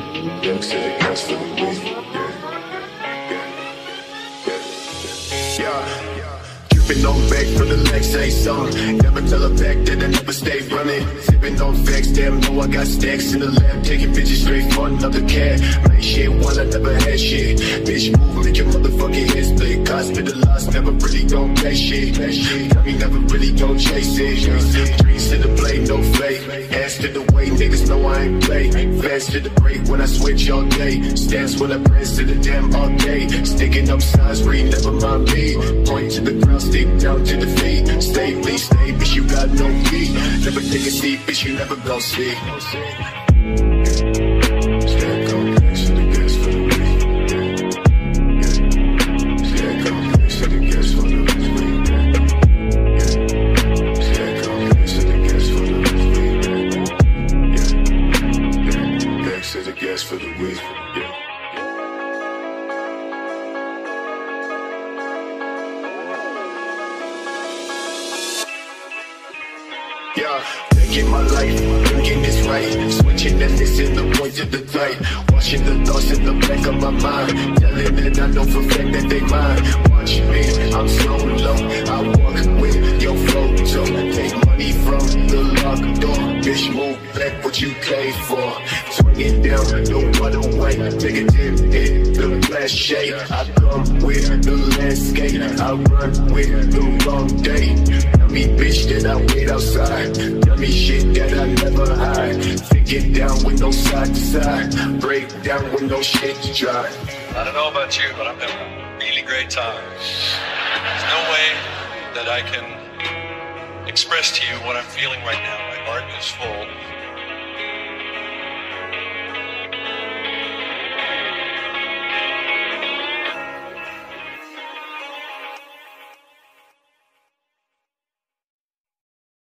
Young said gas for the week. Yeah. Dripping on back from the legs, say something. Never tell her back that I never stay running. Sipping on facts, damn, know I got stacks in the lab. Taking bitches straight for another cat. Make shit while I never had shit. Bitch, move, make your motherfucking head split. Hospitalized, never really gon' pay shit. Got me never really gon' chase it. Dreams to the blade, no fake. Ass to the way, niggas know I ain't play. Fast to the break when I switch all day. Stance when I press to the damn all day. Sticking up signs, read, never mind me. Point to the ground, stick down to the feet. Stay, please stay, bitch, you got no feet. Never take a seat, bitch, you never gon' see. Stack on next to the gas for the week. Stack on next to the gas for the week. Stack on next to the gas for the week. Next to the gas for the week. Yeah, taking my life, thinking it's right. Switching and missing the point to the tight. Watching the thoughts in the back of my mind. Telling that I know for a fact that they mine. Watch me, I'm so low. I walk with your photo. Take money from the locked door. Bitch, move back what you came for. Swing it down, no other way. Take a dip in the glass shade. I come with the landscape. I run with the wrong day. Me bitch that I wait outside. Tell me shit that I never hide. Take it down with no side to side. Break down with no shit to try. I don't know about you, but I'm having a really great time. There's no way that I can express to you what I'm feeling right now. My heart is full.